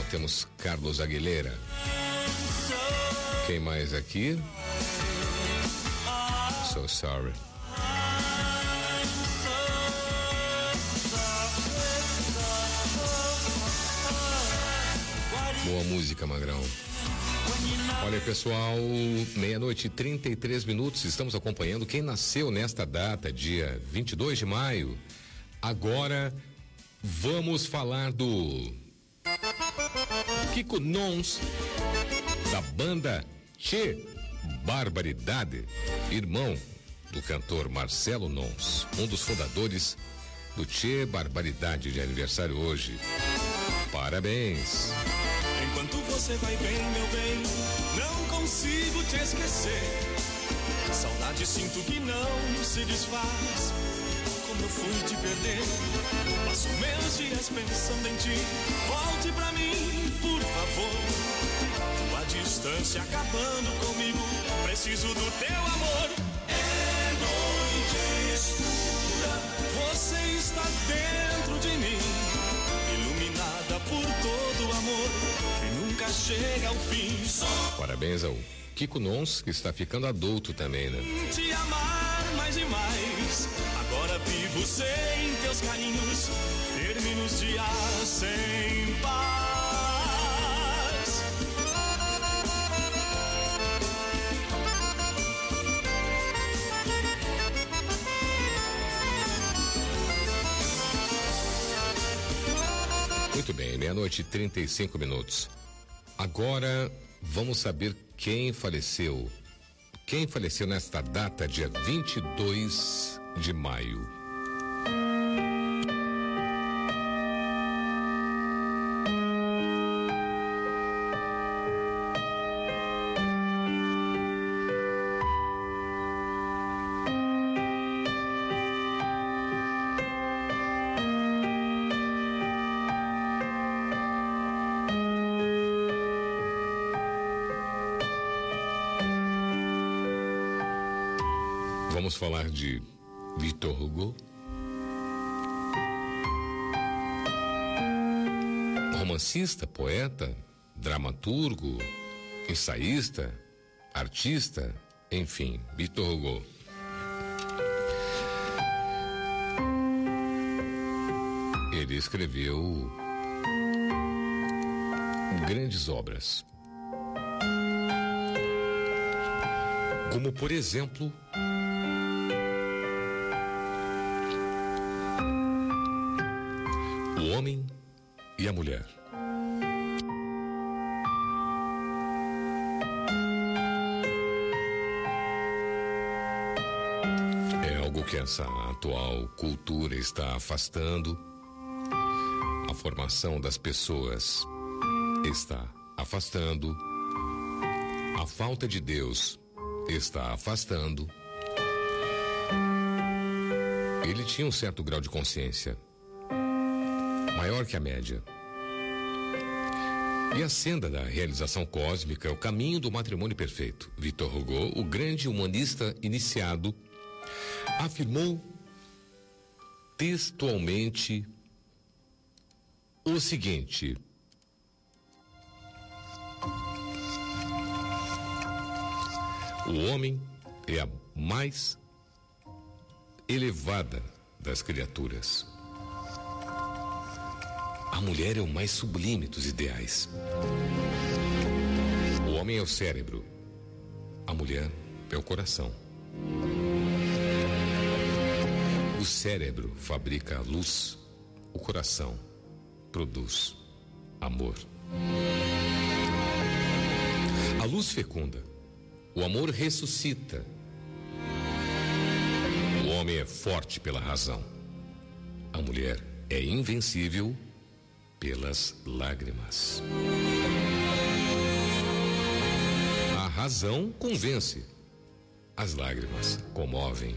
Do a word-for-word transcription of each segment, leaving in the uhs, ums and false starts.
temos Carlos Aguilera. Quem mais aqui? So sorry. Boa música, Magrão. Olha, pessoal, meia-noite e trinta e três minutos, estamos acompanhando quem nasceu nesta data, dia vinte e dois de maio. Agora vamos falar do Kiko Nons, da banda Tchê Barbaridade, irmão do cantor Marcelo Nons, um dos fundadores do Tchê Barbaridade, de aniversário hoje. Parabéns. Enquanto você vai bem, meu bem, não consigo te esquecer. Saudade sinto que não se desfaz. Como eu fui te perder. Passo meus dias pensando em ti. Volte pra mim, por favor. Tua distância acabando comigo. Preciso do teu amor. É noite escura. Você está dentro de mim, iluminada por todo o amor que nunca chega ao fim. Só parabéns ao Kiko Nons, que está ficando adulto também, né? te amar mais e mais. Agora vivo sem teus carinhos, termino os dias sem paz. Muito bem, meia-noite e trinta e cinco minutos. Agora vamos saber quem faleceu. Quem faleceu nesta data, dia vinte e dois de maio. Vamos falar de Victor Hugo, romancista, poeta, dramaturgo, ensaísta, artista, enfim, Victor Hugo. Ele escreveu grandes obras, como, por exemplo, O Homem e a Mulher. É algo que essa atual cultura está afastando. A formação das pessoas está afastando. A falta de Deus está afastando. Ele tinha um certo grau de consciência, maior que a média. E a senda da realização cósmica é o caminho do matrimônio perfeito. Victor Hugo, o grande humanista iniciado, afirmou textualmente o seguinte: o homem é a mais elevada das criaturas. A mulher é o mais sublime dos ideais. O homem é o cérebro. A mulher é o coração. O cérebro fabrica a luz. O coração produz amor. A luz fecunda. O amor ressuscita. O homem é forte pela razão. A mulher é invencível pelas lágrimas. A razão convence. As lágrimas comovem.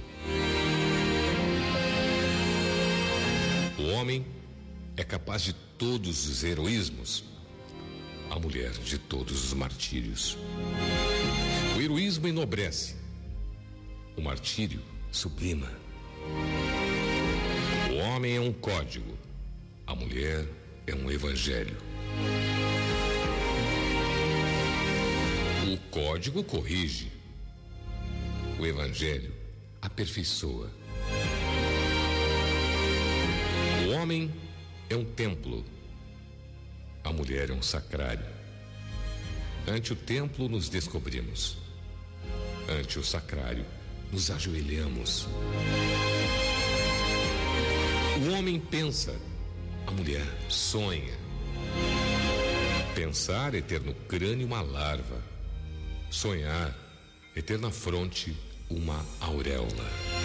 O homem é capaz de todos os heroísmos. A mulher de todos os martírios. O heroísmo enobrece. O martírio sublima. O homem é um código. A mulher é um evangelho. código corrige. O evangelho aperfeiçoa. O homem é um templo. A mulher é um sacrário. Ante o templo nos descobrimos. Ante o sacrário nos ajoelhamos. O homem pensa, a mulher sonha. Pensar é ter no crânio uma larva. Sonhar é ter na fronte uma auréola.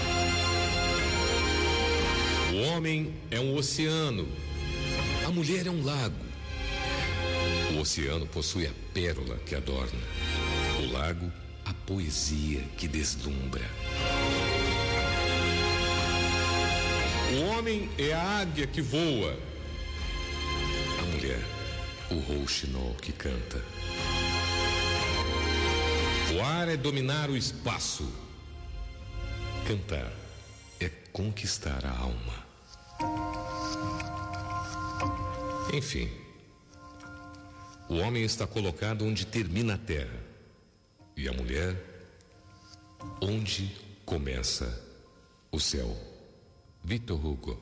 O homem é um oceano. A mulher é um lago. O oceano possui a pérola que adorna. O lago, a poesia que deslumbra. O homem é a águia que voa. A mulher, o rouxinol que canta. Voar é dominar o espaço. Cantar é conquistar a alma. Enfim, o homem está colocado onde termina a terra e a mulher onde começa o céu. Victor Hugo.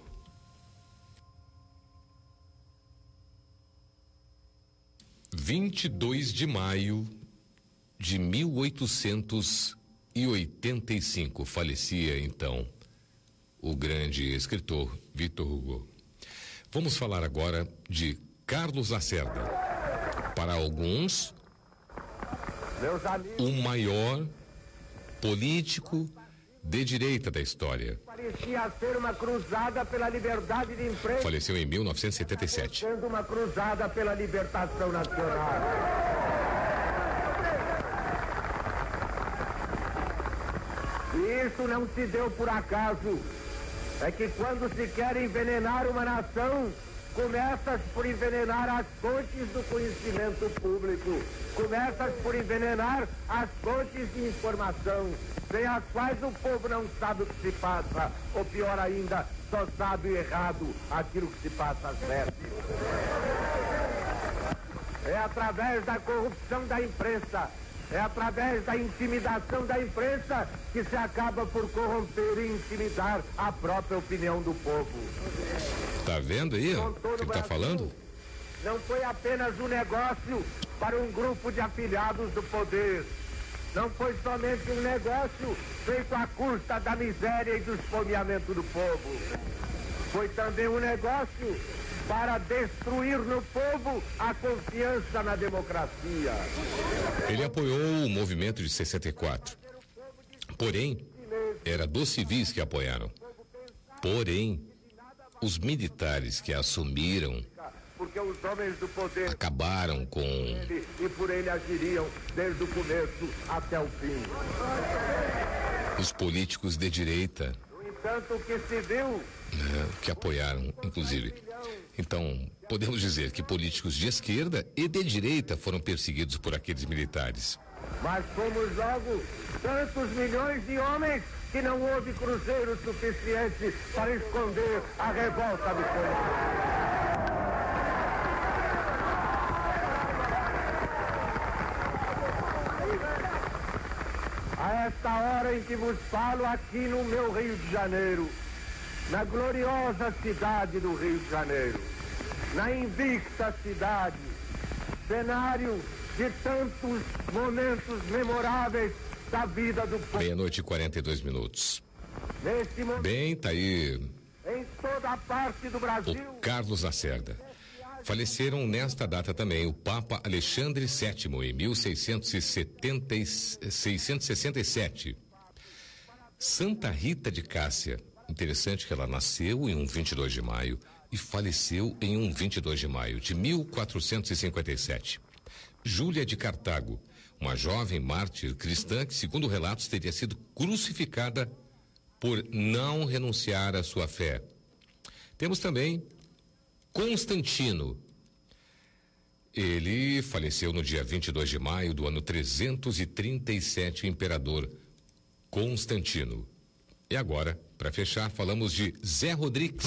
vinte e dois de maio de mil oitocentos e oitenta e cinco falecia então o grande escritor Victor Hugo. Vamos falar agora de Carlos Lacerda. Para alguns, o maior político de direita da história. Parecia ser uma cruzada pela liberdade de imprensa. Faleceu em mil novecentos e setenta e sete. Sendo uma cruzada pela libertação nacional. E isso não se deu por acaso. É que quando se quer envenenar uma nação, começa por envenenar as fontes do conhecimento público. Começa por envenenar as fontes de informação, sem as quais o povo não sabe o que se passa, ou pior ainda, só sabe errado aquilo que se passa certo. É através da corrupção da imprensa, é através da intimidação da imprensa que se acaba por corromper e intimidar a própria opinião do povo. Tá vendo aí, ó, o que ele tá falando? Não foi apenas um negócio para um grupo de afiliados do poder. Não foi somente um negócio feito à custa da miséria e do esfomeamento do povo. Foi também um negócio para destruir no povo a confiança na democracia. Ele apoiou o movimento de sessenta e quatro. Porém, era dos civis que apoiaram. Porém, os militares que assumiram porque os homens do poder acabaram com ele, e por ele agiriam desde o começo até o fim. Os políticos de direita, No entanto, o que se viu, né, que apoiaram, inclusive. Então, podemos dizer que políticos de esquerda e de direita foram perseguidos por aqueles militares. mas fomos logo tantos milhões de homens que não houve cruzeiro suficiente para esconder a revolta do povo. A esta hora em que vos falo aqui no meu Rio de Janeiro, na gloriosa cidade do Rio de Janeiro, na invicta cidade, cenário de tantos momentos memoráveis da vida do povo. Meia-noite e quarenta e dois minutos. Nesse momento, Bem, tá aí em toda a parte do Brasil, o Carlos Lacerda. Faleceram nesta data também o Papa Alexandre sétimo, em mil seiscentos e sessenta e sete. Santa Rita de Cássia, interessante que ela nasceu em um vinte e dois de maio e faleceu em um vinte e dois de maio de mil quatrocentos e cinquenta e sete. Júlia de Cartago, uma jovem mártir cristã que, segundo relatos, teria sido crucificada por não renunciar à sua fé. Temos também Constantino. Ele faleceu no dia vinte e dois de maio do ano trezentos e trinta e sete, o imperador Constantino. E agora, para fechar, falamos de Zé Rodrigues.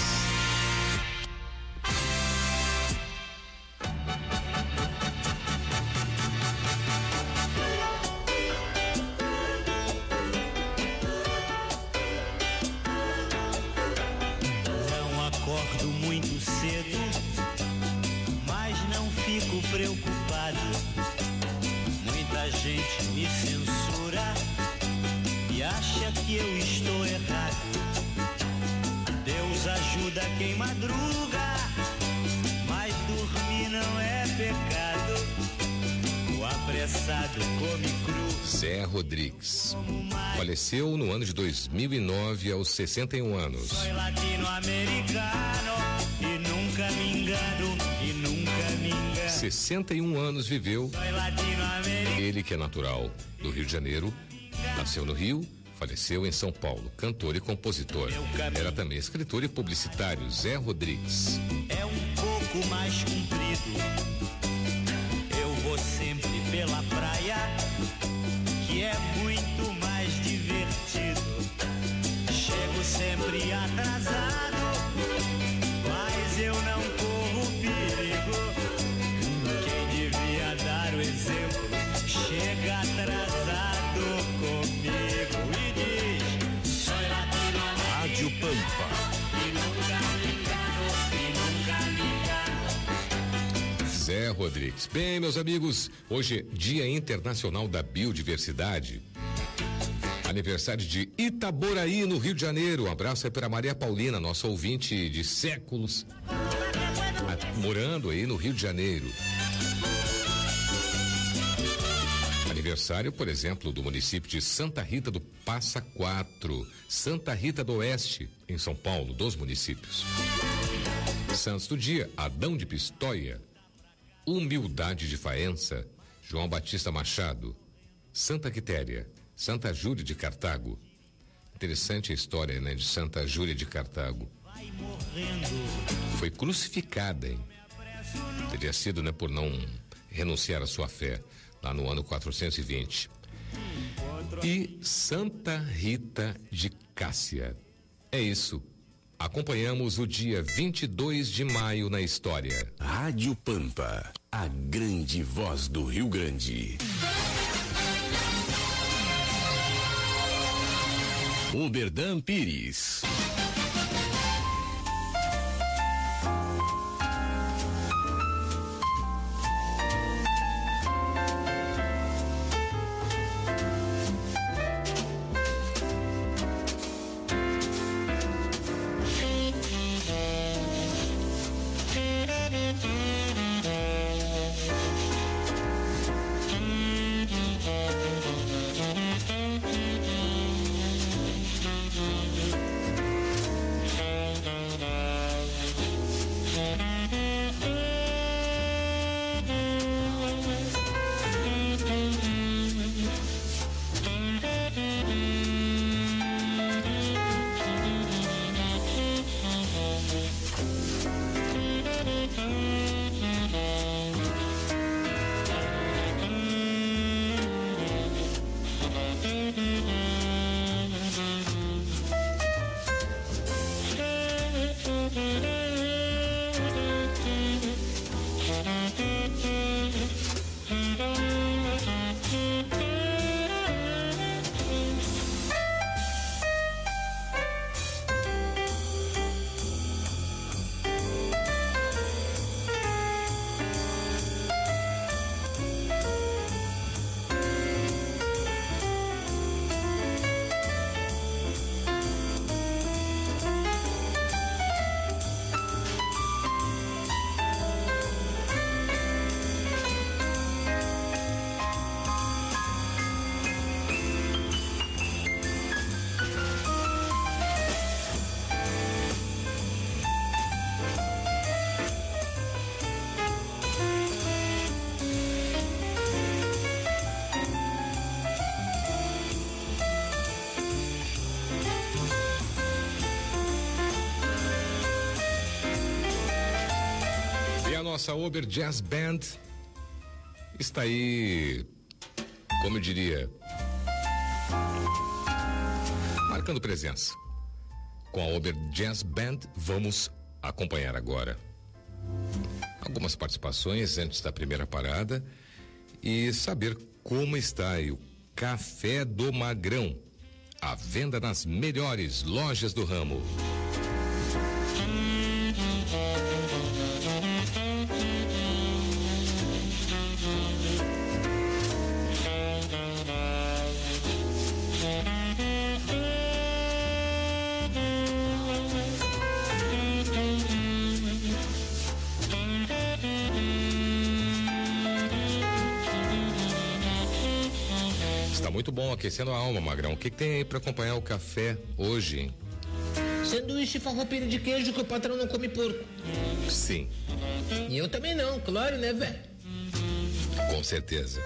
quem madruga, mas dormir não é pecado. O apressado come cru. Zé Rodrigues faleceu no ano de dois mil e nove aos sessenta e um anos. Sou latino-americano e nunca me engano, e nunca me engano. sessenta e um anos viveu. Ele que é natural do Rio de Janeiro, nasceu no Rio, faleceu em São Paulo, cantor e compositor. Era também escritor e publicitário, Zé Rodrigues. É um pouco mais comprido. Eu vou sempre pela praia, que é muito mais divertido. Chego sempre atrasado, mas eu não corro perigo. Quem devia dar o exemplo chega atrasado comigo e diz: sou latino-americano. Rádio Pampa. E nunca me engano, e nunca me engano. Zé Rodrigues. Bem, meus amigos, hoje é Dia Internacional da Biodiversidade. Aniversário de Itaboraí, no Rio de Janeiro. Um abraço aí para Maria Paulina, nossa ouvinte de séculos, morando aí no Rio de Janeiro. Aniversário, por exemplo, do município de Santa Rita do Passa Quatro, Santa Rita do Oeste, em São Paulo, dos municípios. Santos do dia, Adão de Pistoia, Humildade de Faença, João Batista Machado, Santa Quitéria, Santa Júlia de Cartago. Interessante a história, né, de Santa Júlia de Cartago. Foi crucificada, hein? Teria sido, né, por não renunciar à sua fé, lá no ano quatrocentos e vinte. E Santa Rita de Cássia. É isso. Acompanhamos o dia vinte e dois de maio na história. Rádio Pampa, a grande voz do Rio Grande. Oberdan Pires. Nossa Ober Jazz Band está aí, como eu diria, marcando presença. Com a Ober Jazz Band, vamos acompanhar agora algumas participações antes da primeira parada e saber como está aí o Café do Magrão, à venda nas melhores lojas do ramo. muito bom, aquecendo a alma, Magrão. O que, que tem aí pra acompanhar o café hoje, hein? Sanduíche farroupilha de queijo, que o patrão não come porco. Sim. E eu também não, claro, né, velho? Com certeza.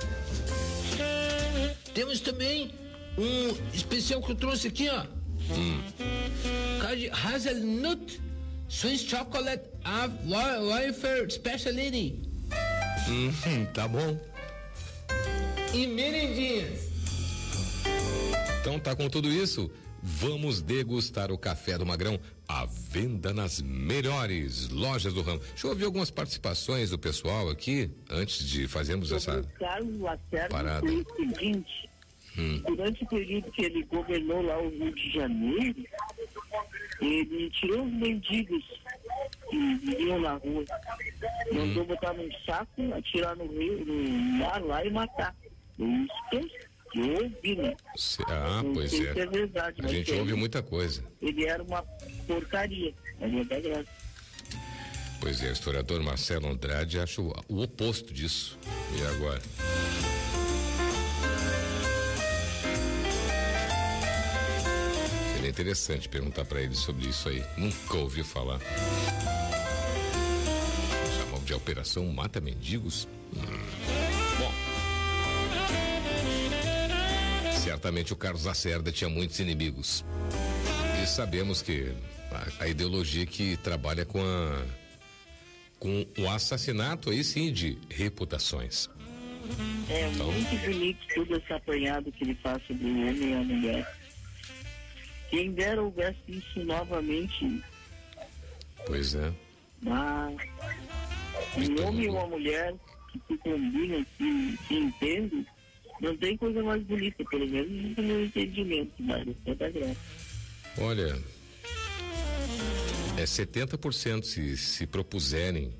Temos também um especial que eu trouxe aqui, ó. Hum. Hazelnut Swiss Chocolate Wafer Speciality. Hum, tá bom. E merendinhas. Então tá com tudo isso, vamos degustar o café do Magrão, à venda nas melhores lojas do ramo. Deixa eu ouvir algumas participações do pessoal aqui, antes de fazermos essa Carlos Lacerda parada. Foi o seguinte, hum. durante o período que ele governou lá o Rio de Janeiro, ele tirou os mendigos que viviam na rua, mandou hum. botar num saco, atirar no rio, no mar lá e matar. É isso que eu ouvi, né? Ah, não pois sei é. Se é verdade, a gente ouve ele, muita coisa. Ele era uma porcaria, na verdade é. Pois é, o historiador Marcelo Andrade acha o, o oposto disso. E agora? Seria interessante perguntar para ele sobre isso aí. Nunca ouvi falar. Chamam de Operação Mata Mendigos? Hum. Bom. Certamente o Carlos Lacerda tinha muitos inimigos. E sabemos que a, a ideologia que trabalha com a com o assassinato aí sim de reputações. É então, muito bonito todo esse apanhado que ele faz sobre o homem e a mulher. Quem dera houvesse isso novamente. Pois é. Ah, um homem e uma mulher que se combinam, que se entendem, não tem coisa mais bonita, pelo menos no meu entendimento, mas é da graça. Olha, é setenta por cento se, se propuserem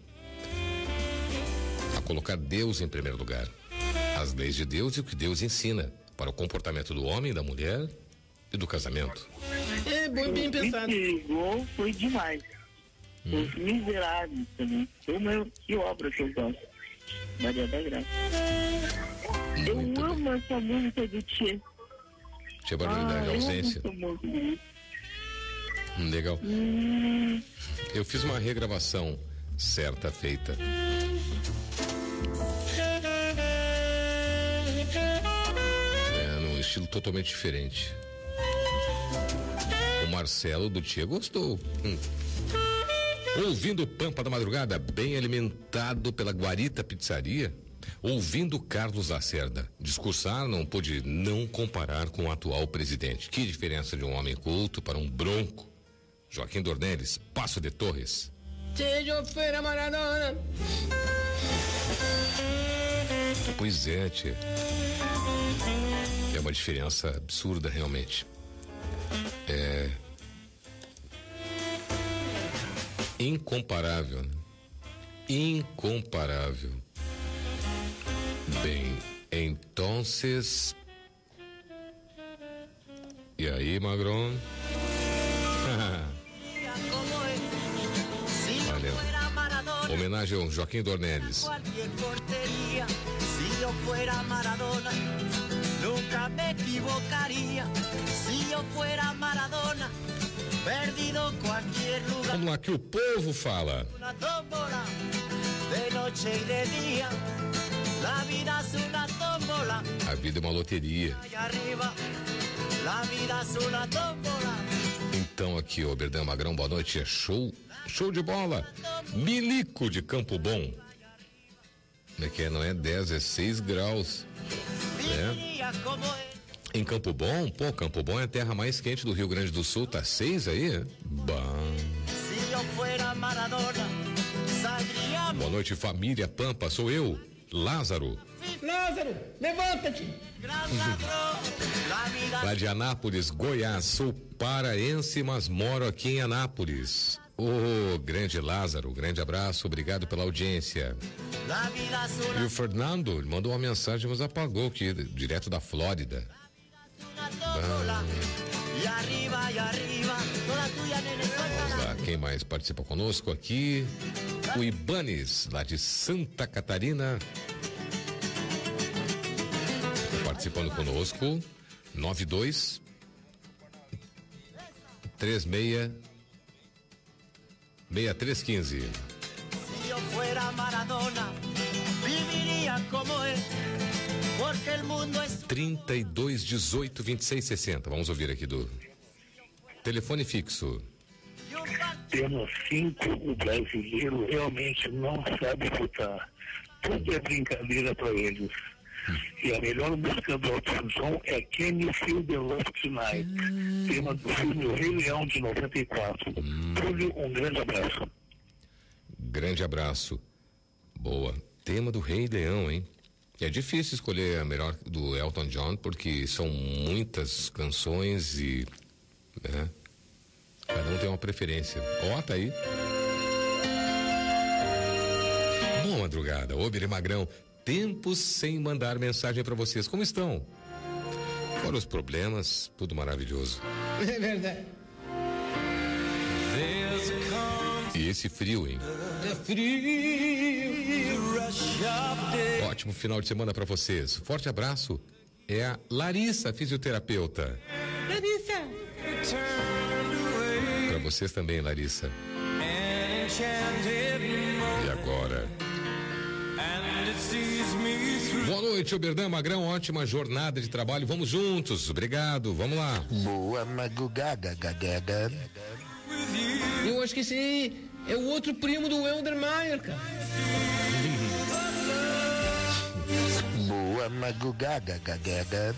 a colocar Deus em primeiro lugar. As leis de Deus e o que Deus ensina para o comportamento do homem, da mulher e do casamento. É, bem, bem pensado. O que pegou foi demais. Hum. Os miseráveis também. Meu, que obra que eu gosto. Maria da Graça. Eu Muito amo bem. essa música do Tchê. Tchê Barbaridade, ah, ausência. Eu amo muito. Hum, legal. Hum. Eu fiz uma regravação certa feita. É, num estilo totalmente diferente. O Marcelo do Tia gostou. Hum. Ouvindo Pampa da Madrugada, bem alimentado pela Guarita Pizzaria. Ouvindo Carlos Lacerda discursar, não pude não comparar com o atual presidente. Que diferença de um homem culto para um bronco. Joaquim Dornelles, Passo de Torres. Seja feira Maradona. Pois é, tia. É uma diferença absurda, realmente. É incomparável, né? Incomparável. Bem, entonces. E aí, Magrão? Valeu. Homenagem ao Joaquim Dornelles. Se eu fuera Maradona, nunca me equivocaria. Se eu fuera Maradona, perdido qualquer lugar. Vamos lá, que o povo fala. Una tómbola, de noche y de día. La vida es una tómbola. A vida é uma loteria. Arriba, la vida es una tómbola. Então aqui, ô Berdão Magrão, boa noite, é show, show de bola. Milico de Campo Bom. Como é que é? Não é dez, é seis graus. É. Em Campo Bom, pô, Campo Bom é a terra mais quente do Rio Grande do Sul, tá seis aí? Bom. Boa noite, família Pampa, sou eu, Lázaro. Lázaro, levanta-te. Lá de Anápolis, Goiás, sou paraense, mas moro aqui em Anápolis. Ô, oh, grande Lázaro, grande abraço, obrigado pela audiência. E o Fernando ele mandou uma mensagem, mas apagou aqui, direto da Flórida. Ah. Vamos lá, quem mais participa conosco aqui? O Ibanes, lá de Santa Catarina. participando conosco. nove dois três seis seis três um cinco. Si yo fuera Maradona, viviría como él, porque el mundo es trinta e dois, dezoito, vinte e seis, sessenta. Vamos ouvir aqui do telefone fixo. Temos cinco, o brasileiro realmente não sabe votar. Tudo é brincadeira para eles. E a melhor música do Elton John é Can You Feel the Love Tonight? Hum. Tema do filme O Rei Leão de noventa e quatro. Hum. Túlio, um grande abraço. Grande abraço. Boa. Tema do Rei Leão, hein? É difícil escolher a melhor do Elton John, porque são muitas canções e, né? Cada um tem uma preferência. Ó, oh, tá aí. Boa madrugada, Ober e Magrão. Tempos sem mandar mensagem pra vocês. Como estão? Fora os problemas, tudo maravilhoso. É verdade. E esse frio, hein? É frio. Ótimo final de semana pra vocês. Forte abraço. É a Larissa, fisioterapeuta. Larissa. Pra vocês também, Larissa. E agora? Boa noite, Oberdan, Magrão, ótima jornada de trabalho, vamos juntos, obrigado, vamos lá. Boa madrugada, gagada. Eu acho que esse é o outro primo do Helder Maier, cara. Boa madrugada, gagada.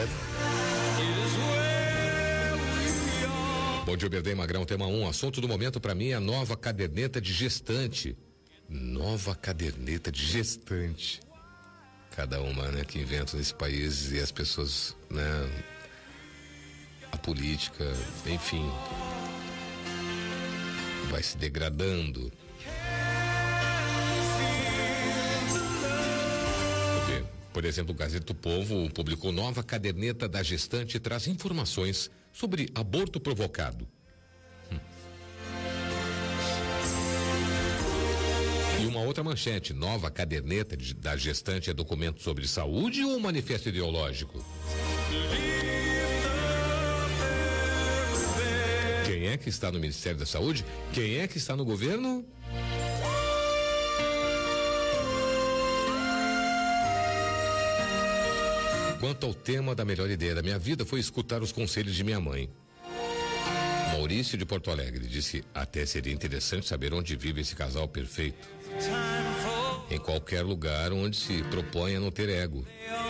Bom dia, Oberdan, Magrão, tema um, assunto do momento pra mim é a nova caderneta de gestante. Nova caderneta de gestante. Cada uma, né, que inventa nesse país e as pessoas, né, a política, enfim, vai se degradando. Porque, por exemplo, o Gazeta do Povo publicou nova caderneta da gestante e traz informações sobre aborto provocado. E uma outra manchete, nova caderneta de, da gestante é documento sobre saúde ou manifesto ideológico? Quem é que está no Ministério da Saúde? Quem é que está no governo? Quanto ao tema da melhor ideia da minha vida foi escutar os conselhos de minha mãe. Maurício de Porto Alegre disse, até seria interessante saber onde vive esse casal perfeito. Em qualquer lugar onde se propõe a não ter ego.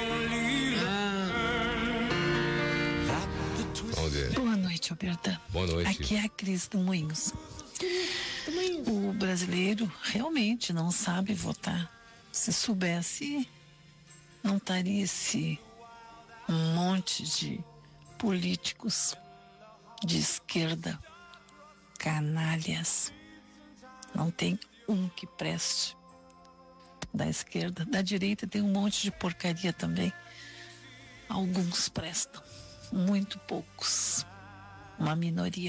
Vamos ver. Boa noite, Oberdan. Boa noite. Aqui é a Cris do Moinhos. O brasileiro realmente não sabe votar. Se soubesse, não estaria esse monte de políticos de esquerda, canalhas. Não tem um que preste. Da esquerda, da direita tem um monte de porcaria também. Alguns prestam, muito poucos, uma minoria.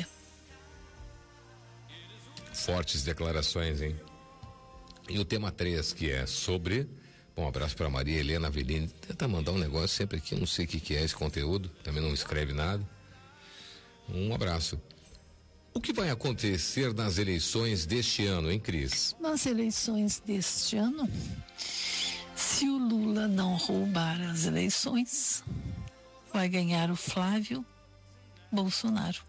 Fortes declarações, hein? E o tema três, que é sobre, bom, um abraço para Maria Helena Avelini, tenta mandar um negócio sempre aqui, não sei o que que é esse conteúdo, também não escreve nada. Um abraço. O que vai acontecer nas eleições deste ano, hein, Cris? Nas eleições deste ano, se o Lula não roubar as eleições, vai ganhar o Flávio Bolsonaro.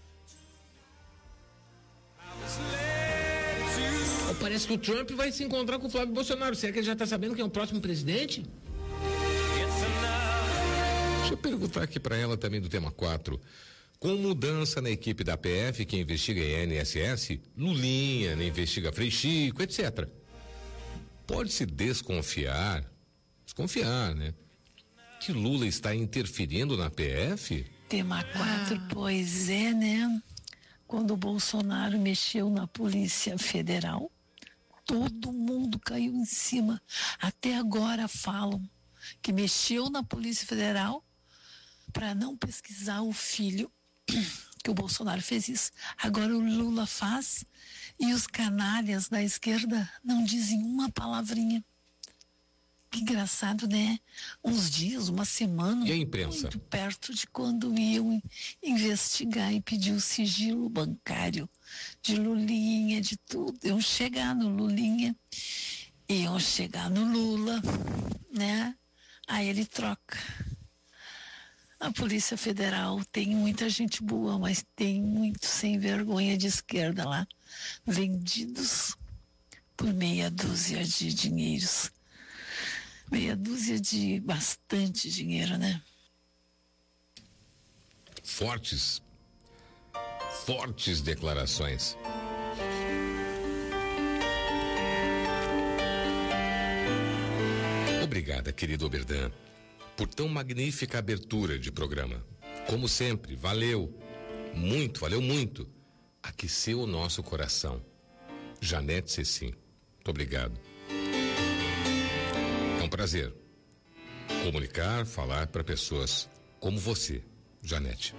Parece que o Trump vai se encontrar com o Flávio Bolsonaro. Será que ele já está sabendo quem é o próximo presidente? Deixa eu perguntar aqui para ela também do tema quatro. Com mudança na equipe da P F que investiga a I N S S, Lulinha né, investiga Frei Chico, etcétera. Pode-se desconfiar, desconfiar, né? Que Lula está interferindo na P F? Tema quatro, ah. Pois é, né? Quando o Bolsonaro mexeu na Polícia Federal, todo mundo caiu em cima. Até agora falam que mexeu na Polícia Federal para não pesquisar o filho, que o Bolsonaro fez isso. Agora o Lula faz e os canalhas da esquerda não dizem uma palavrinha. Que engraçado, né? Uns dias, uma semana. E a imprensa? Muito perto de quando iam investigar e pedir o sigilo bancário de Lulinha, de tudo. Iam chegar no Lulinha, iam chegar no Lula, né? Aí ele troca. A Polícia Federal tem muita gente boa, mas tem muito sem vergonha de esquerda lá, vendidos por meia dúzia de dinheiros. Meia dúzia de bastante dinheiro, né? Fortes, fortes declarações. Obrigada, querido Oberdan, por tão magnífica abertura de programa. Como sempre, valeu. Muito, valeu muito. Aqueceu o nosso coração. Janete Cecim, muito obrigado. É um prazer comunicar, falar para pessoas como você, Janete.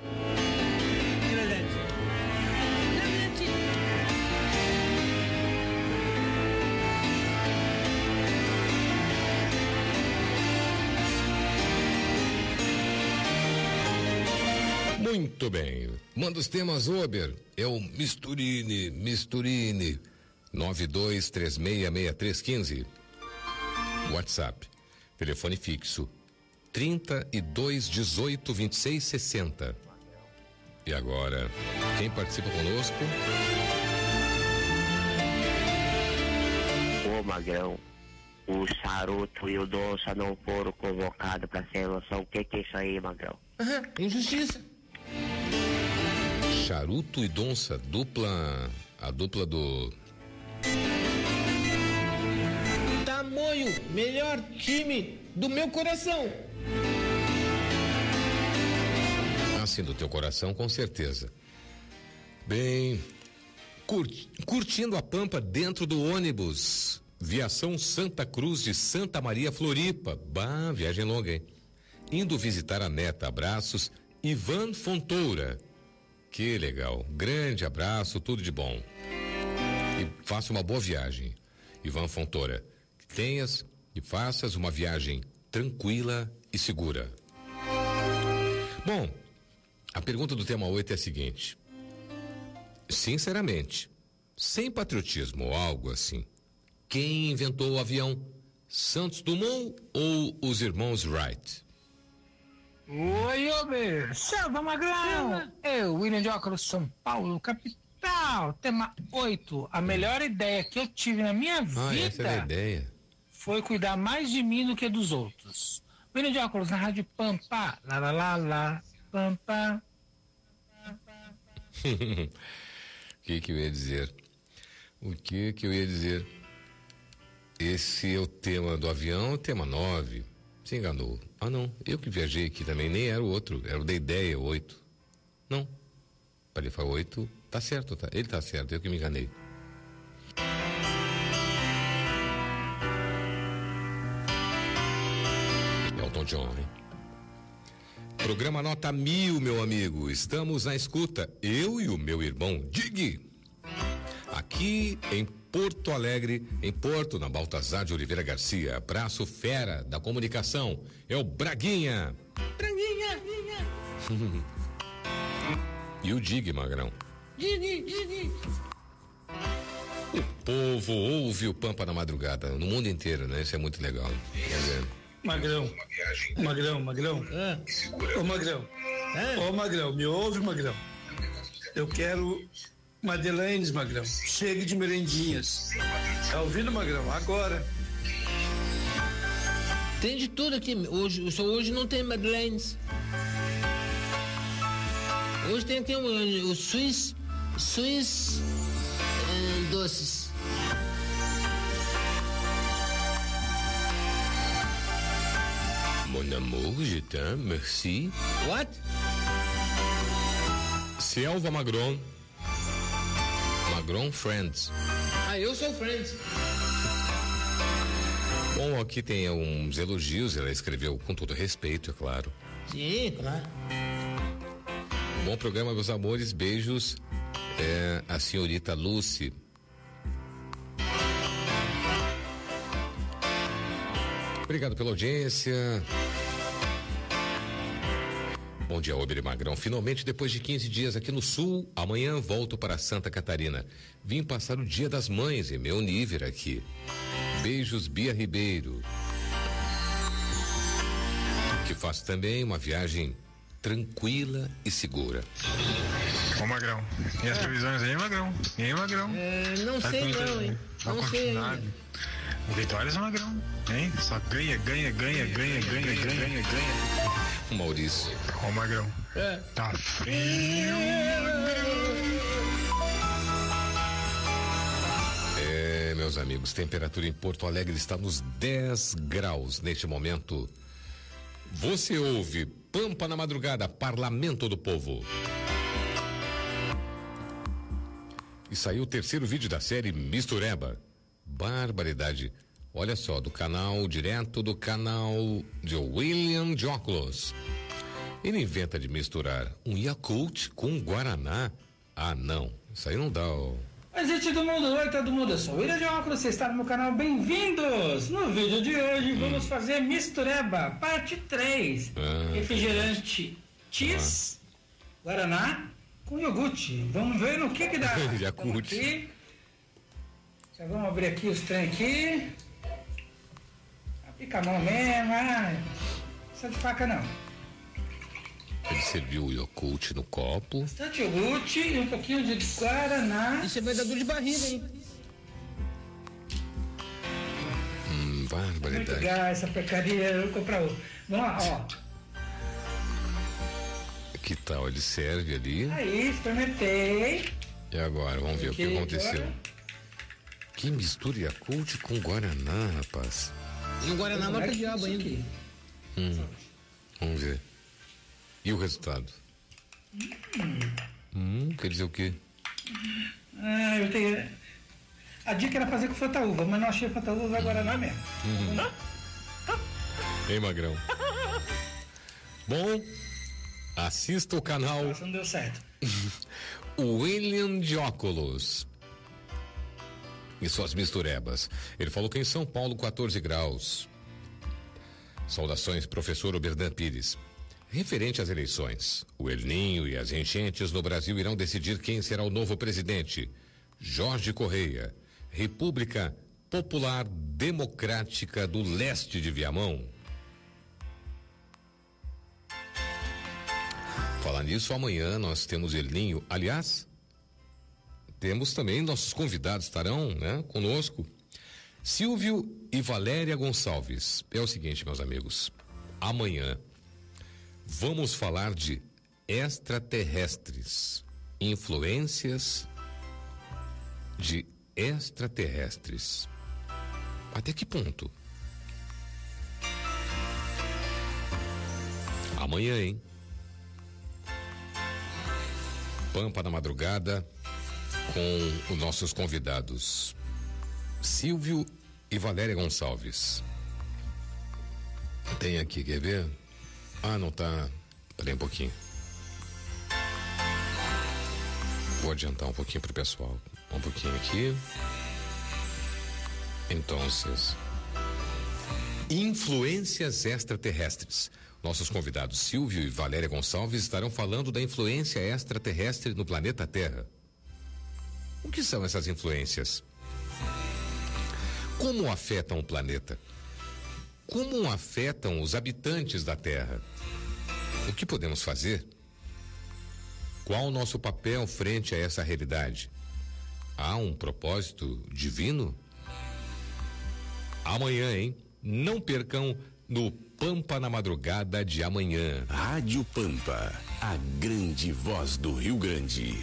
Muito bem. Manda os temas, Ober. É o Misturine, Misturine. nove dois três seis seis três um cinco. WhatsApp. Telefone fixo. trinta e dois, dezoito, vinte e seis, sessenta. E agora, quem participa conosco? Ô Magrão, o Charuto e o Donça não foram convocados para ser noção. O que que é isso aí, Magrão? Aham, injustiça. Charuto e Donça, dupla, a dupla do... Tamoio, melhor time do meu coração. Assim, do teu coração, com certeza. Bem, curti, curtindo a Pampa dentro do ônibus. Viação Santa Cruz de Santa Maria Floripa. Bah, viagem longa, hein? Indo visitar a neta. Abraços, Ivan Fontoura. Que legal. Grande abraço, tudo de bom. E faça uma boa viagem, Ivan Fontoura. Que tenhas e faças uma viagem tranquila e segura. Bom, a pergunta do tema oito é a seguinte. Sinceramente, sem patriotismo ou algo assim, quem inventou o avião? Santos Dumont ou os irmãos Wright? Oi, Ober! Selva Magrão! Eu, William de Óculos, São Paulo, capital. Tema oito. A melhor ideia que eu tive na minha Ah, vida essa é a ideia. foi cuidar mais de mim do que dos outros. William de Óculos, na Rádio Pampa. Lá, lá, lá, lá. Pampa. O que que eu ia dizer? O que que eu ia dizer? Esse é o tema do avião, o tema nove. Se enganou. Ah, não. Eu que viajei aqui também, nem era o outro. Era o da ideia, oito. Não. Para ele falar oito, tá certo, tá? Ele tá certo, eu que me enganei. Elton John, hein? Programa Nota Mil, meu amigo. Estamos na escuta. Eu e o meu irmão Dig. Aqui em Porto Alegre, em Porto, na Baltazar de Oliveira Garcia. Braço fera da comunicação. É o Braguinha. Braguinha, Braguinha. E o Dig, Magrão. Dig, Dig. O povo ouve o Pampa na madrugada, no mundo inteiro, né? Isso é muito legal. É. Magrão, Magrão, Magrão. Ah. Ô Magrão, Ah. ô Magrão, me ouve, Magrão. Eu quero Madeleines, Magrão. Chegue de merendinhas. Tá ouvindo, Magrão? Agora. Tem de tudo aqui. Hoje, só hoje não tem Madeleines. Hoje tem aqui o, o Swiss, Swiss eh, doces. Mon amour, je t'aime, merci. What? Selva Magron. Magron Friends. Ah, eu sou Friends. Bom, aqui tem uns elogios, ela escreveu com todo respeito, é claro. Sim, claro. Bom programa, meus amores, beijos. É, a senhorita Lucy. Obrigado pela audiência. Bom dia, Ober e Magrão. Finalmente, depois de quinze dias aqui no Sul, amanhã volto para Santa Catarina. Vim passar o Dia das Mães em meu nível aqui. Beijos, Bia Ribeiro. Que faço também uma viagem tranquila e segura. Ô Magrão, e as previsões aí, Magrão? E aí, Magrão? É, não Tá sei tudo- não, hein? Tá Não sei ainda. continuado. O Vitórias, Magrão, hein? Só ganha, ganha, ganha, ganha, ganha, ganha, ganha, ganha. O Maurício. Ô Magrão, É. tá frio, É, meus amigos, temperatura em Porto Alegre está nos dez graus neste momento. Você ouve Pampa na Madrugada, Parlamento do Povo. E saiu o terceiro vídeo da série Mistureba. Barbaridade. Olha só, do canal, direto do canal de William de Óculos. Ele inventa de misturar um Yakult com Guaraná. Ah, não. Isso aí não dá, ó. Oi, gente do mundo, oi todo mundo, eu sou o William de Óculos, você está no meu canal, bem-vindos! No vídeo de hoje vamos fazer mistureba, parte três. Ah. Refrigerante Cheese, Guaraná com iogurte. Vamos ver no que que dá. Yakult. Tamo aqui. Já vamos abrir aqui os trem aqui. Fica a mão mesmo, ah, não precisa de faca não. Ele serviu o Yakult no copo. Bastante iogurte e um pouquinho de Guaraná. Isso vai dar dor de barriga, hein? Hum, Muito barbaridade. legal essa porcaria, eu vou comprar outro. Vamos lá, ó. Que tal? Ele serve ali. Aí, experimentei. E agora? Vamos ver o que Ok, aconteceu. agora. Que mistura Yakult com Guaraná, rapaz. E o Guaraná marca o diabo ainda. Aqui. Hum, vamos ver. E o resultado? Hum, quer dizer o quê? Ah, eu tenho. A dica era fazer com Fanta-Uva, mas não achei Fanta-Uva, vai Guaraná mesmo. Uhum. Ei, Magrão. Bom, assista o canal Nossa, não deu certo. William de Óculos e suas misturebas. Ele falou que em São Paulo, quatorze graus. Saudações, professor Oberdan Pires. Referente às eleições, o El Ninho e as enchentes no Brasil irão decidir quem será o novo presidente. Jorge Correia, República Popular Democrática do Leste de Viamão. Falar nisso, amanhã nós temos El Ninho. Aliás, temos também nossos convidados estarão, né, conosco. Silvio e Valéria Gonçalves. É o seguinte, meus amigos, amanhã vamos falar de extraterrestres, influências de extraterrestres. Até que ponto? Amanhã, hein? Pampa na Madrugada com os nossos convidados Silvio e Valéria Gonçalves. Tem aqui, quer ver? Ah, não tá. Peraí um pouquinho. Vou adiantar um pouquinho pro pessoal. Um pouquinho aqui. Então, influências extraterrestres. Nossos convidados Silvio e Valéria Gonçalves estarão falando da influência extraterrestre no planeta Terra. O que são essas influências? Como afetam o planeta? Como afetam os habitantes da Terra? O que podemos fazer? Qual o nosso papel frente a essa realidade? Há um propósito divino? Amanhã, hein? Não percam no Pampa na Madrugada de amanhã. Rádio Pampa, a grande voz do Rio Grande.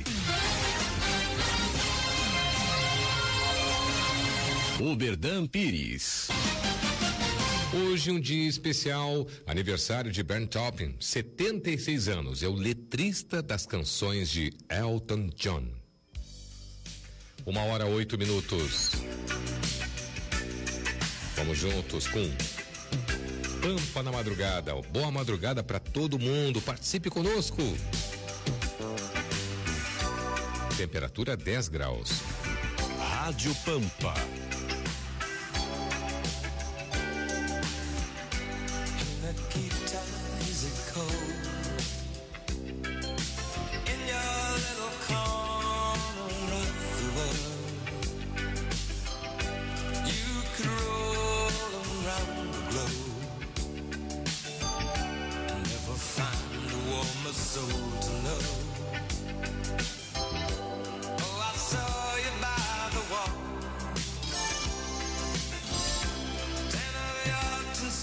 Oberdan Pires. Hoje um dia especial, aniversário de Bernd Taupin, setenta e seis anos, é o letrista das canções de Elton John. Uma hora, oito minutos. Vamos juntos com Pampa na Madrugada. Boa madrugada para todo mundo, participe conosco. Temperatura dez graus. Rádio Pampa.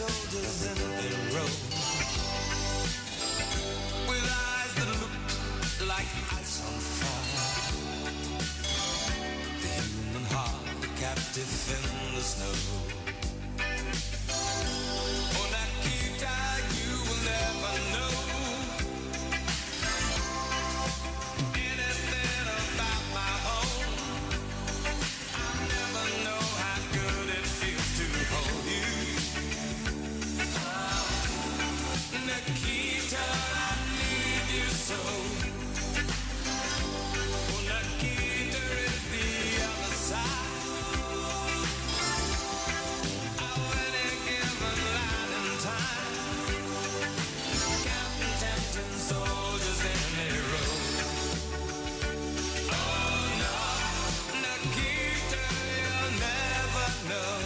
soldiers in their row, with eyes that look like ice on fire, the human heart, a captive in the snow. Oh, Nikita, you will never know anything about my home. I never know how good it feels to hold you. Oh, Nikita, I need you so. Oh, Nikita is the other side. Oh, any given line in time, counting tempting soldiers in a row. Oh no, Nikita, you'll never know.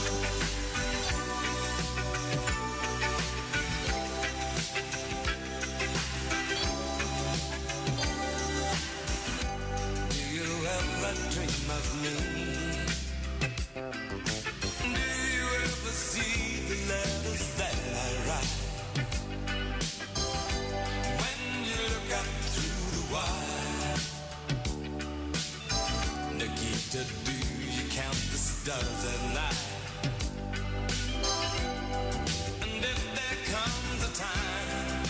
Do you ever dream of me? Do you ever see the letters that I write? When you look up through the wire, Nikita, do you count the stars at night? And if there comes a time,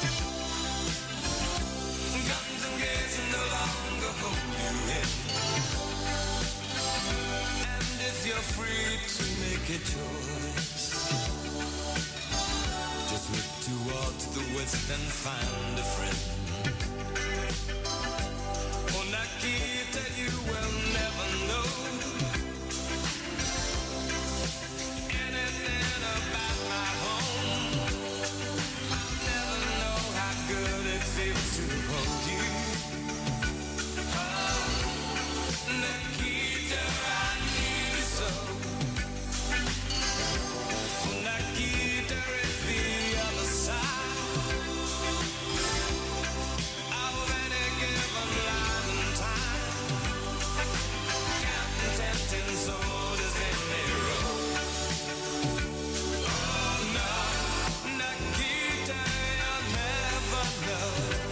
guns and gates no longer hold you in, and if you're free to make a choice, just look towards the west and find a friend. Oh, Nikita, you will never know anything about my home. I never know how good it feels to hold you. Oh, Nikita, I need you so. Oh, Nikita is the other side of any given line in time, counting tempting soldiers in a row. Oh no, Nikita, you'll never know.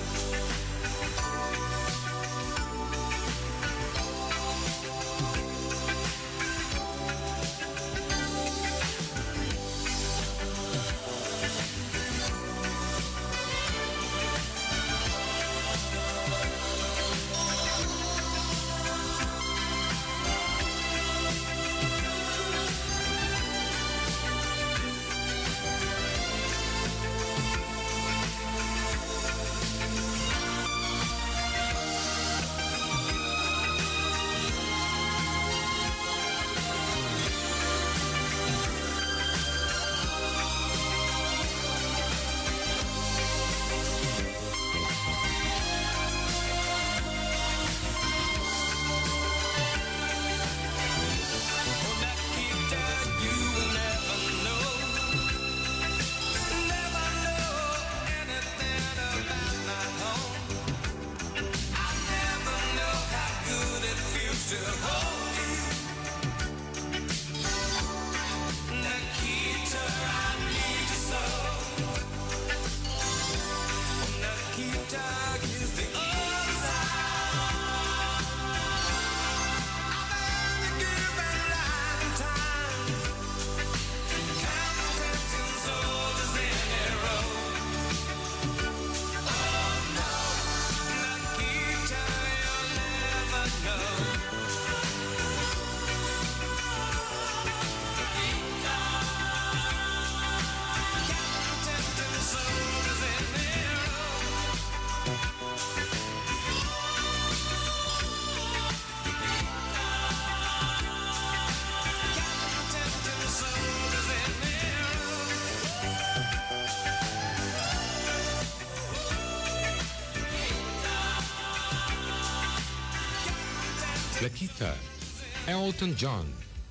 Nikita, Elton John,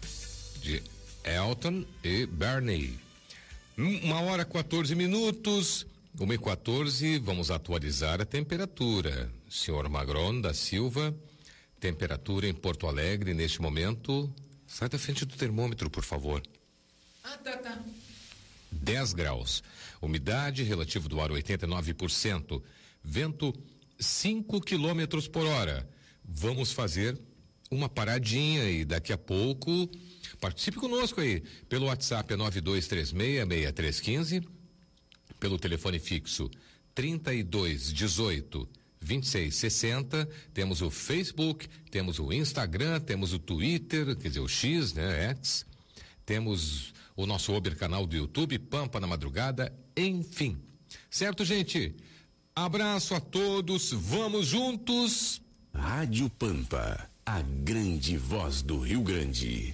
de Elton e Bernie. Uma hora quatorze minutos, uma e quatorze, vamos atualizar a temperatura. Senhor Magron da Silva, temperatura em Porto Alegre neste momento. Sai da frente do termômetro, por favor. Ah, tá, tá. dez graus. Umidade relativa do ar oitenta e nove por cento. Vento cinco quilômetros por hora. Vamos fazer uma paradinha e daqui a pouco participe conosco aí pelo WhatsApp é nove dois três seis, seis três um cinco, pelo telefone fixo trinta e dois dezoito, vinte e seis sessenta, temos o Facebook, temos o Instagram, temos o Twitter, quer dizer, o X, né, X, temos o nosso Uber canal do YouTube, Pampa na Madrugada, enfim. Certo, gente? Abraço a todos, vamos juntos. Rádio Pampa, a grande voz do Rio Grande.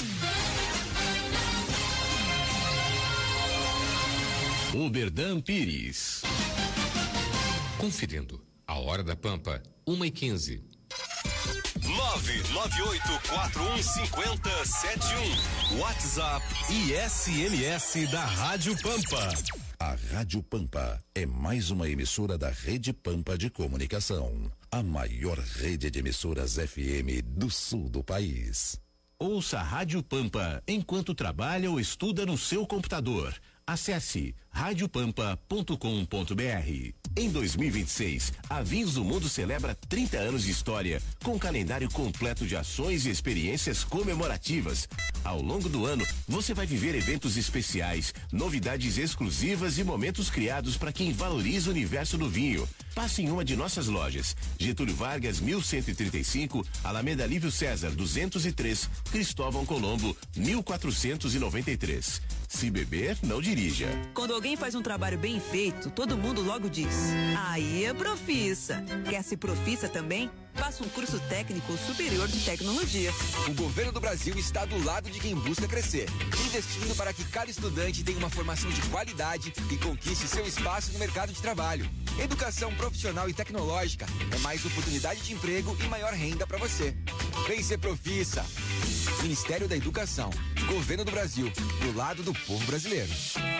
Oberdan Pires. Conferindo a hora da Pampa, uma e quinze. nove nove oito quatro um cinco zero sete um. WhatsApp e S M S da Rádio Pampa. A Rádio Pampa é mais uma emissora da Rede Pampa de Comunicação, a maior rede de emissoras F M do sul do país. Ouça a Rádio Pampa enquanto trabalha ou estuda no seu computador. Acesse rádio pampa ponto com ponto br. Em dois mil e vinte e seis, a Vinhos do Mundo celebra trinta anos de história, com um calendário completo de ações e experiências comemorativas. Ao longo do ano, você vai viver eventos especiais, novidades exclusivas e momentos criados para quem valoriza o universo do vinho. Passe em uma de nossas lojas: Getúlio Vargas, mil cento e trinta e cinco, Alameda Lívio César, duzentos e três, Cristóvão Colombo, mil quatrocentos e noventa e três. Se beber, não dirija. Quando alguém faz um trabalho bem feito, todo mundo logo diz: aí é profissa. Quer ser profissa também? Faça um curso técnico superior de tecnologia. O governo do Brasil está do lado de quem busca crescer, investindo para que cada estudante tenha uma formação de qualidade e conquiste seu espaço no mercado de trabalho. Educação profissional e tecnológica é mais oportunidade de emprego e maior renda para você. Vem ser profissa. Ministério da Educação, Governo do Brasil, do lado do povo brasileiro.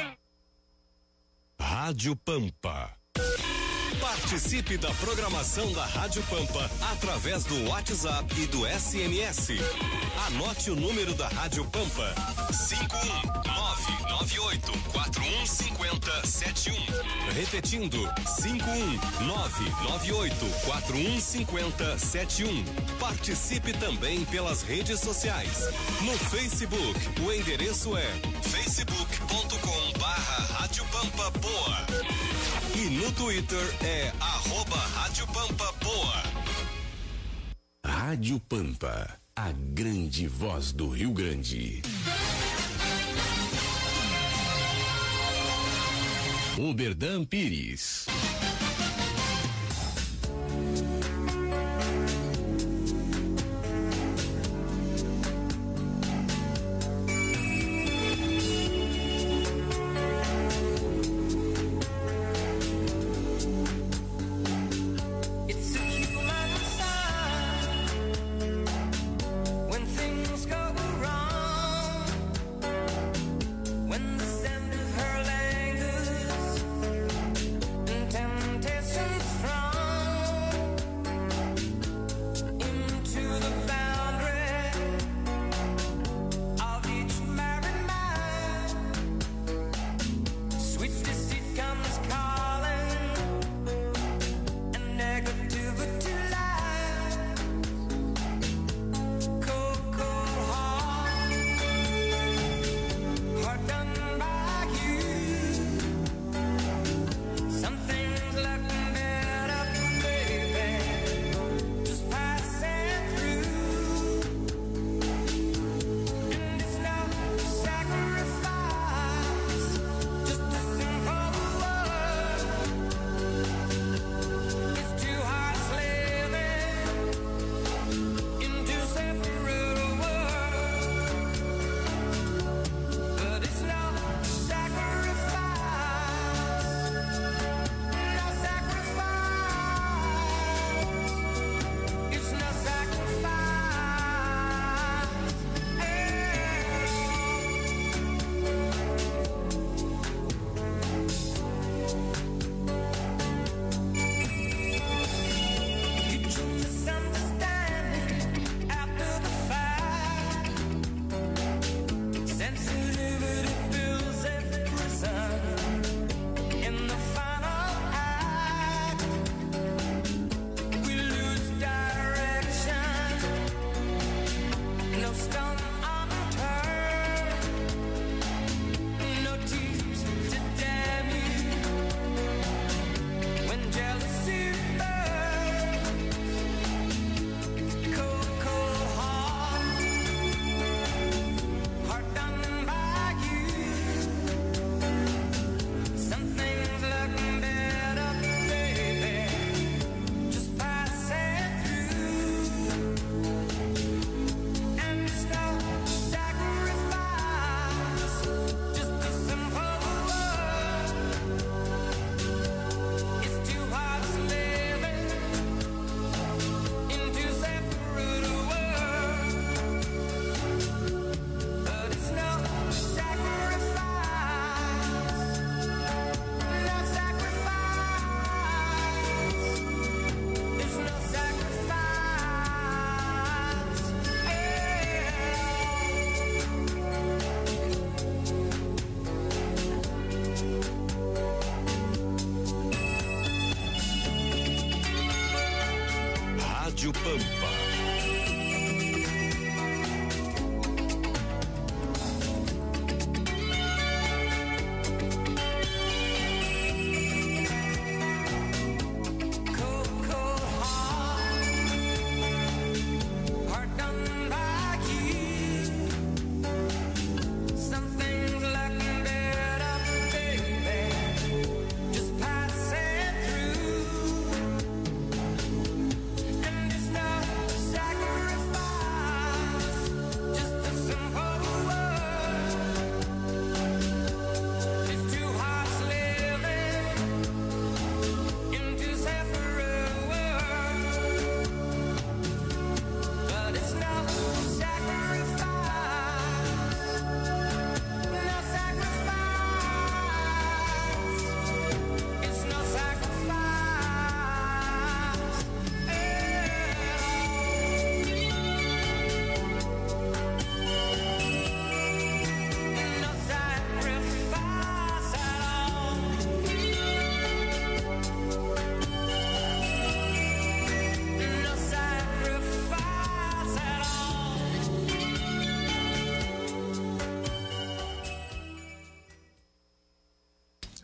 Rádio Pampa. Participe da programação da Rádio Pampa através do WhatsApp e do S M S. Anote o número da Rádio Pampa: cinco um nove nove oito quatro um cinco zero sete um. Repetindo: cinco um nove nove oito quatro um cinco zero sete um. Participe também pelas redes sociais. No Facebook, o endereço é facebook ponto com barra Rádio Pampa Poa. E no Twitter é arroba Rádio Pampa Poa. Rádio Pampa, a grande voz do Rio Grande. Oberdan Pires. When the sound of her language and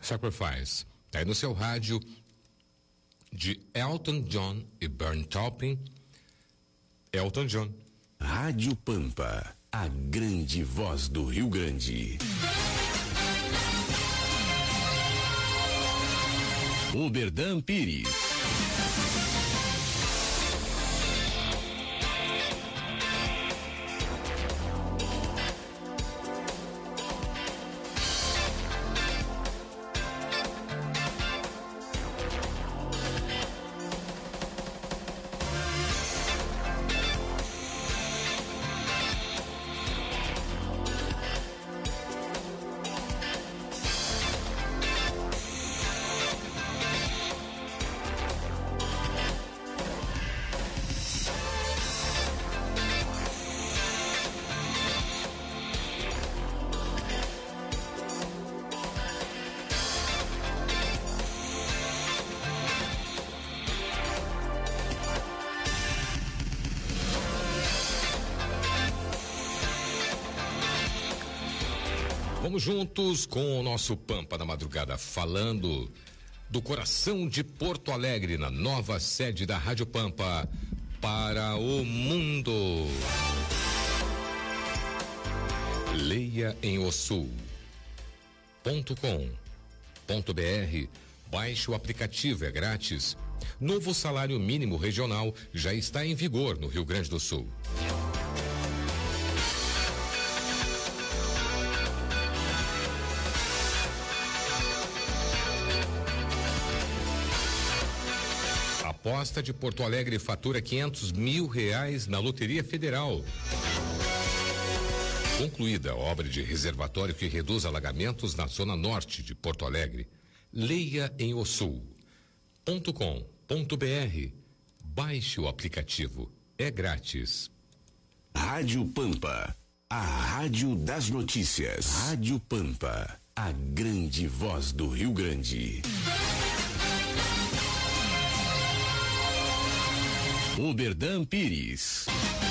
Sacrifice. Tá aí no seu rádio de Elton John e Bernie Taupin. Elton John. Rádio Pampa, a grande voz do Rio Grande. Oberdan Pires. Vamos juntos com o nosso Pampa da Madrugada, falando do coração de Porto Alegre, na nova sede da Rádio Pampa para o mundo. Leia em osul ponto com ponto br. Baixe o aplicativo, é grátis. Novo salário mínimo regional já está em vigor no Rio Grande do Sul. Aposta de Porto Alegre fatura quinhentos mil reais na Loteria Federal. Concluída a obra de reservatório que reduz alagamentos na zona norte de Porto Alegre. Leia em osul ponto com ponto br. Baixe o aplicativo, é grátis. Rádio Pampa, a rádio das notícias. Rádio Pampa, a grande voz do Rio Grande. Oberdan Pires.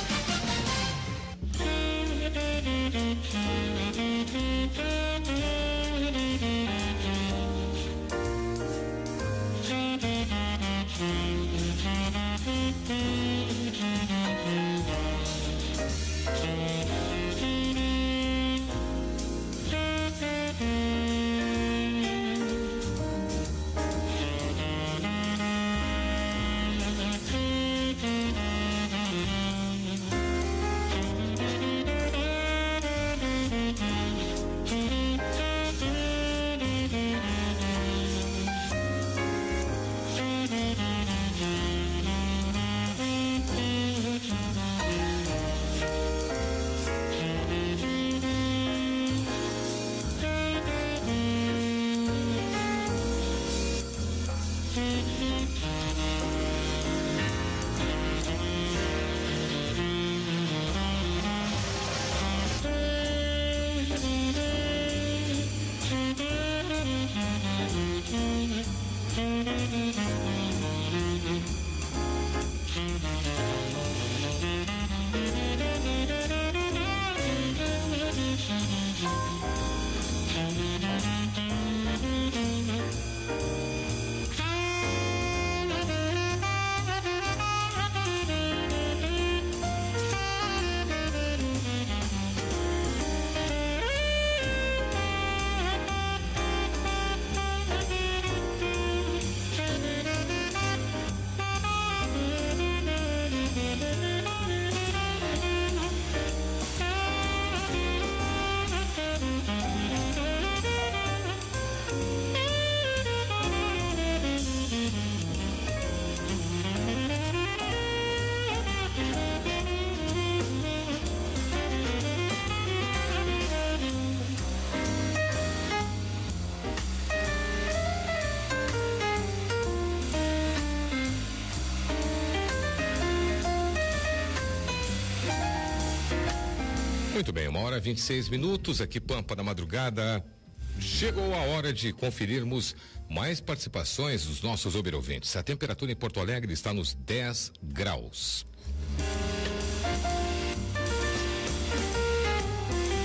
Muito bem, uma hora e vinte e seis minutos, aqui Pampa da Madrugada. Chegou a hora de conferirmos mais participações dos nossos ouvintes. A temperatura em Porto Alegre está nos dez graus.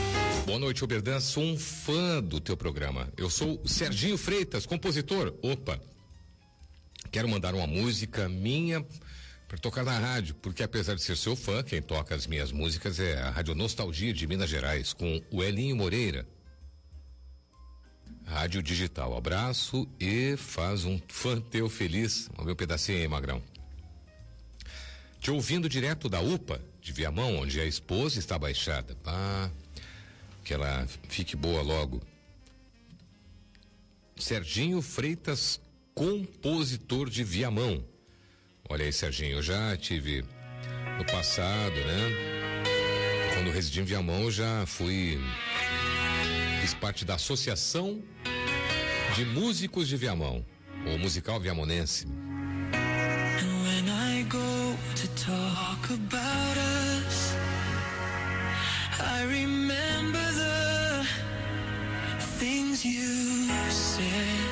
Boa noite, Oberdan. Sou um fã do teu programa. Eu sou Serginho Freitas, compositor. Opa! Quero mandar uma música minha para tocar na rádio, porque apesar de ser seu fã, quem toca as minhas músicas é a Rádio Nostalgia de Minas Gerais, com o Elinho Moreira. Rádio Digital. Abraço e faz um fã teu feliz. Vamos ver um pedacinho aí, Magrão. Te ouvindo direto da U P A, de Viamão, onde a esposa está baixada. Ah, que ela fique boa logo. Serginho Freitas, compositor de Viamão. Olha aí, Serginho, eu já tive no passado, né? Quando residi em Viamão, eu já fui, fiz parte da Associação de Músicos de Viamão, o Musical Viamonense. And when I go to talk about us, I remember the things you said.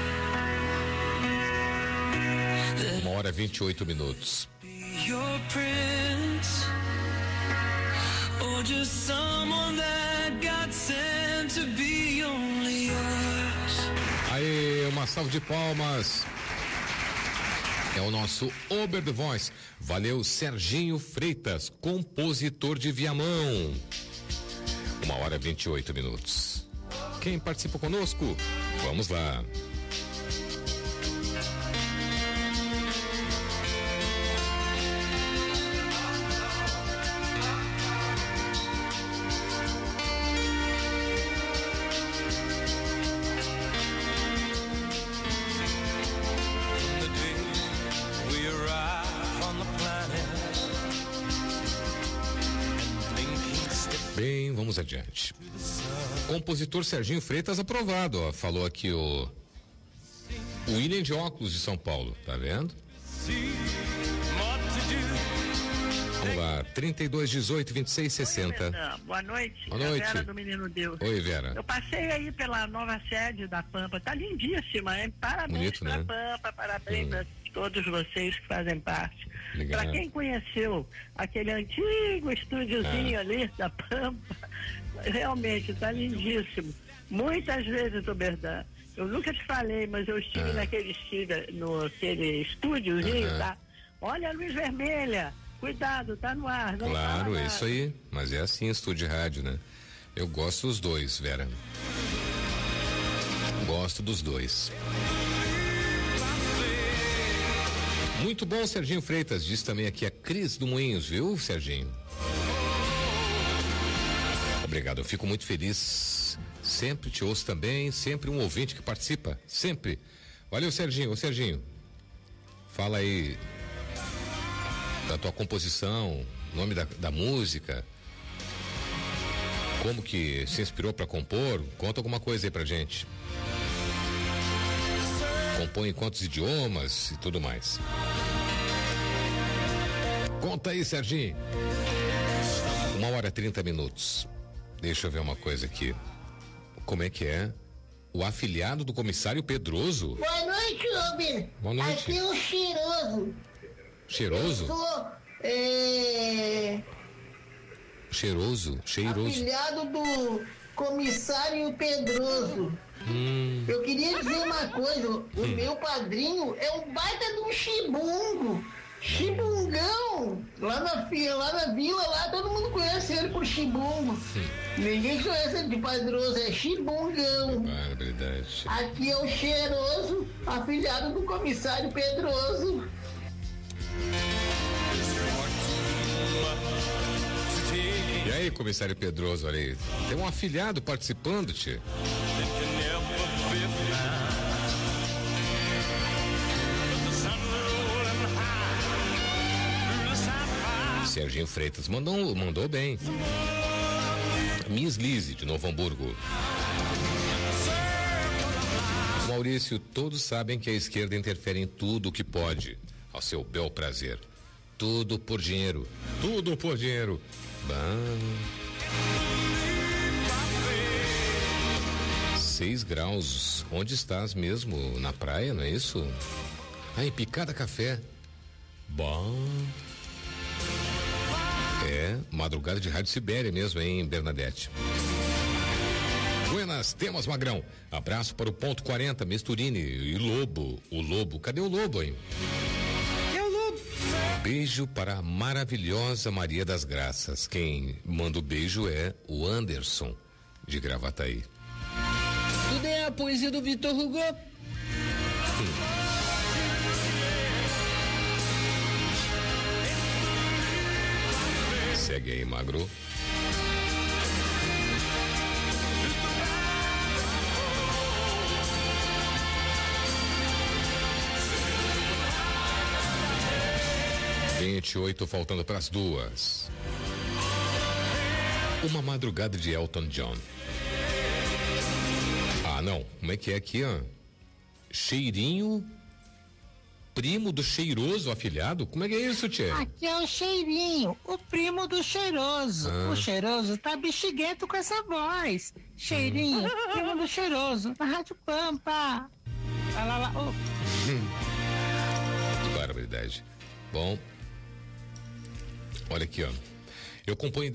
Uma hora e vinte e oito minutos. Your prince, or just someone that got sent to be only yours. Aí, uma salva de palmas. É o nosso Ober the Voice. Valeu, Serginho Freitas, compositor de Viamão. Uma hora e vinte e oito minutos. Quem participa conosco? Vamos lá. Bem, vamos adiante. Compositor Serginho Freitas aprovado, ó, falou aqui o o William de óculos de São Paulo, tá vendo? Vamos lá, trinta e dois, dezoito, vinte e seis, sessenta. Oi, boa noite. Boa noite. É a Vera do Menino Deus. Oi, Vera. Eu passei aí pela nova sede da Pampa, tá lindíssima, hein? Parabéns Bonito, pra né? Pampa, parabéns Hum. a todos vocês que fazem parte. Legal. Para quem conheceu aquele antigo estúdiozinho Ah. ali da Pampa, realmente tá lindíssimo. Muitas vezes, Oberdan, eu nunca te falei, mas eu estive Ah. naquele, estive no aquele estúdiozinho, Aham. tá? Olha a luz vermelha, cuidado, tá no ar. Não Claro, fala é nada. isso aí. Mas é assim, estúdio de rádio, né? Eu gosto dos dois, Vera. Gosto dos dois. Muito bom, Serginho Freitas. Diz também aqui a Cris do Moinhos, viu, Serginho? Obrigado, eu fico muito feliz. Sempre te ouço também, sempre um ouvinte que participa, sempre. Valeu, Serginho. Ô, Serginho, fala aí da tua composição, nome da, da música, como que se inspirou para compor. Conta alguma coisa aí pra gente. Compõe em quantos idiomas e tudo mais. Conta aí, Serginho. Uma hora e trinta minutos. Deixa eu ver uma coisa aqui. Como é que é? O afiliado do comissário Pedroso? Boa noite, Robin. Boa noite. Aqui é o Cheiroso. Cheiroso? Eu sou é, Cheiroso? Cheiroso. afiliado do comissário Pedroso. Hum. Eu queria dizer uma coisa, o Hum. meu padrinho é um baita de um chibungo. Chibungão! Lá na, fi- lá na vila, lá todo mundo conhece ele por chibungo. Ninguém conhece ele de Pedroso, é chibungão. Barbaridade. Aqui é o Cheiroso, afiliado do comissário Pedroso. E aí, comissário Pedroso, olha aí. Tem um afiliado participando, tio. Serginho Freitas mandou, mandou bem. Miss Lise, de Novo Hamburgo. Maurício, todos sabem que a esquerda interfere em tudo o que pode, ao seu bel prazer. Tudo por dinheiro. Tudo por dinheiro. Bom. Seis graus. Onde estás mesmo? Na praia, não é isso? Ah, em Picada Café. Bom. É, madrugada de Rádio Sibéria mesmo, hein, Bernadette? Buenas, temas, Magrão. Abraço para o ponto quarenta, Misturini e Lobo. O Lobo, cadê o Lobo, hein? Cadê o Lobo? Beijo para a maravilhosa Maria das Graças. Quem manda o beijo é o Anderson, de Gravataí. Tudo é a poesia do Vitor Hugo. Hum. Segue aí, Magro. vinte e oito faltando para as duas. Uma madrugada de Elton John. Ah, não. Como é que é aqui, ó? Cheirinho, primo do cheiroso afilhado? Como é que é isso, Tchê? Aqui é o Cheirinho, o primo do cheiroso. Ah. O cheiroso tá bexiguento com essa voz. Cheirinho, hum. primo do cheiroso, na Rádio Pampa. Lá, lá, lá. Oh. Que barbaridade. Bom, olha aqui, ó. Eu componho